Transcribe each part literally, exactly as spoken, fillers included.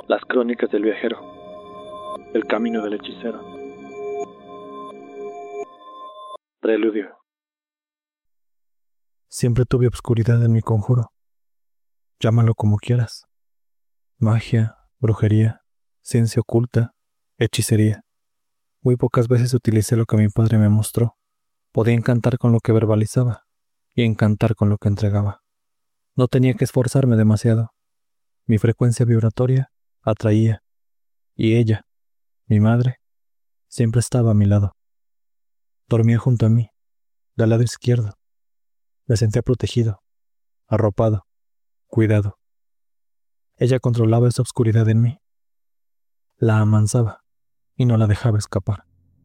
Las crónicas del viajero. El camino del hechicero. Preludio. Siempre tuve obscuridad en mi conjuro. Llámalo como quieras. Magia, brujería, ciencia oculta, hechicería. Muy pocas veces utilicé lo que mi padre me mostró. Podía encantar con lo que verbalizaba y encantar con lo que entregaba. No tenía que esforzarme demasiado. Mi frecuencia vibratoria atraía, y ella, mi madre, siempre estaba a mi lado. Dormía junto a mí, del lado izquierdo. Me sentía protegido, arropado, cuidado. Ella controlaba esa oscuridad en mí. La amansaba y no la dejaba escapar.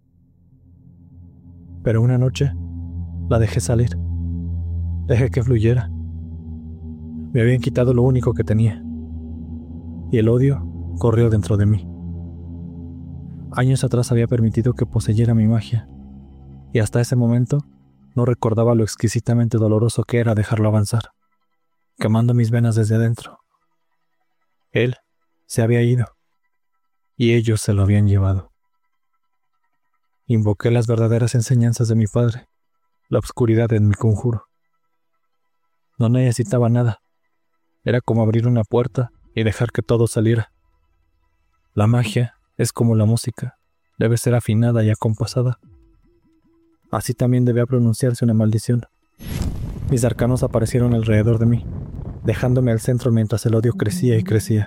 Pero una noche la dejé salir. Dejé que fluyera. Me habían quitado lo único que tenía, y el odio corrió dentro de mí. Años atrás había permitido que poseyera mi magia, y hasta ese momento no recordaba lo exquisitamente doloroso que era dejarlo avanzar, quemando mis venas desde adentro. Él se había ido, y ellos se lo habían llevado. Invoqué las verdaderas enseñanzas de mi padre, la oscuridad en mi conjuro. No necesitaba nada. Era como abrir una puerta y dejar que todo saliera. La magia es como la música, debe ser afinada y acompasada. Así también debía pronunciarse una maldición. Mis arcanos aparecieron alrededor de mí, dejándome al centro mientras el odio crecía y crecía.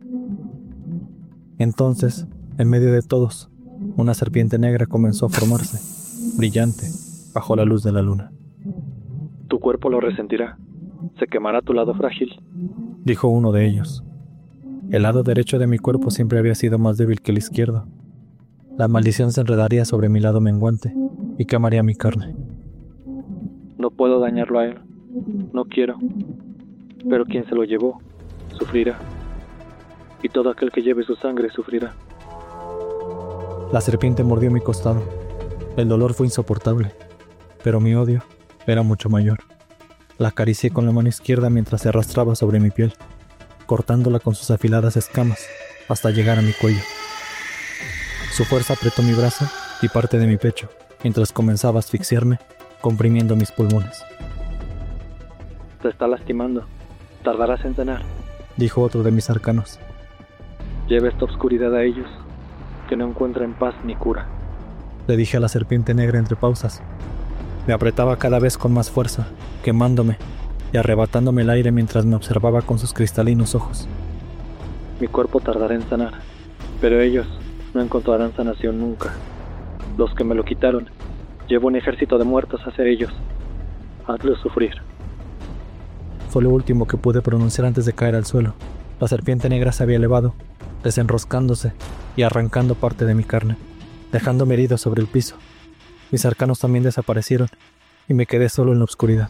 Entonces, en medio de todos, una serpiente negra comenzó a formarse, brillante, bajo la luz de la luna. Tu cuerpo lo resentirá. Se quemará tu lado frágil, dijo uno de ellos. El lado derecho de mi cuerpo siempre había sido más débil que el izquierdo. La maldición se enredaría sobre mi lado menguante y quemaría mi carne. No puedo dañarlo a él. No quiero. Pero quien se lo llevó, sufrirá. Y todo aquel que lleve su sangre sufrirá. La serpiente mordió mi costado. El dolor fue insoportable, pero mi odio era mucho mayor. La acaricié con la mano izquierda mientras se arrastraba sobre mi piel, cortándola con sus afiladas escamas hasta llegar a mi cuello. Su fuerza apretó mi brazo y parte de mi pecho, mientras comenzaba a asfixiarme, comprimiendo mis pulmones. Te está lastimando. Tardarás en sanar, dijo otro de mis arcanos. Lleva esta oscuridad a ellos, que no encuentren paz ni cura, le dije a la serpiente negra entre pausas. Me apretaba cada vez con más fuerza, quemándome y arrebatándome el aire mientras me observaba con sus cristalinos ojos. Mi cuerpo tardará en sanar, pero ellos no encontrarán sanación nunca. Los que me lo quitaron, llevo un ejército de muertos hacia ellos. Hazlos sufrir. Fue lo último que pude pronunciar antes de caer al suelo. La serpiente negra se había elevado, desenroscándose y arrancando parte de mi carne, dejándome herido sobre el piso. Mis arcanos también desaparecieron y me quedé solo en la oscuridad.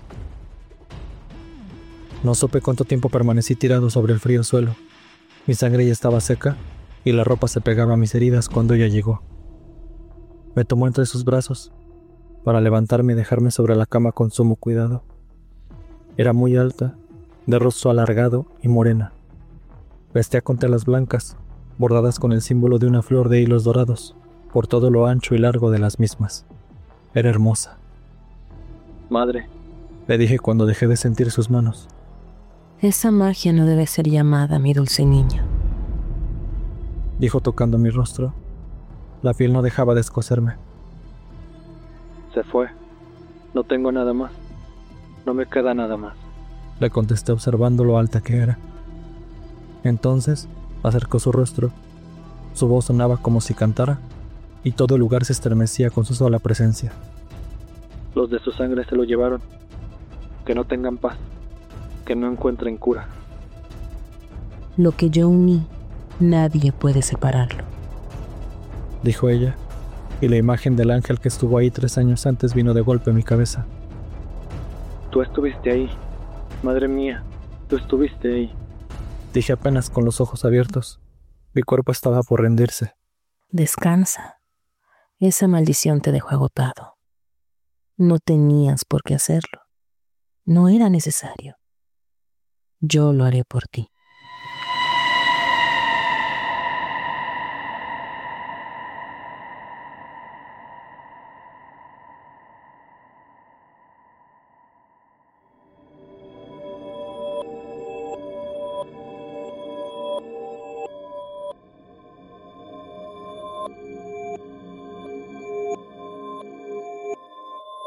No supe cuánto tiempo permanecí tirado sobre el frío suelo. Mi sangre ya estaba seca y la ropa se pegaba a mis heridas cuando ella llegó. Me tomó entre sus brazos para levantarme y dejarme sobre la cama con sumo cuidado. Era muy alta, de rostro alargado y morena. Vestía con telas blancas, bordadas con el símbolo de una flor de hilos dorados, por todo lo ancho y largo de las mismas. Era hermosa. Madre, le dije cuando dejé de sentir sus manos. Esa magia no debe ser llamada, mi dulce niña, dijo tocando mi rostro. La piel no dejaba de escocerme. Se fue. No tengo nada más. No me queda nada más, le contesté observando lo alta que era. Entonces acercó su rostro. Su voz sonaba como si cantara, y todo el lugar se estremecía con su sola presencia. Los de su sangre se lo llevaron. Que no tengan paz, que no encuentren cura. Lo que yo uní, nadie puede separarlo, dijo ella, y la imagen del ángel que estuvo ahí tres años antes vino de golpe a mi cabeza. Tú estuviste ahí, madre mía, tú estuviste ahí, dije apenas con los ojos abiertos. Mi cuerpo estaba por rendirse. Descansa. Esa maldición te dejó agotado. No tenías por qué hacerlo. No era necesario. Yo lo haré por ti.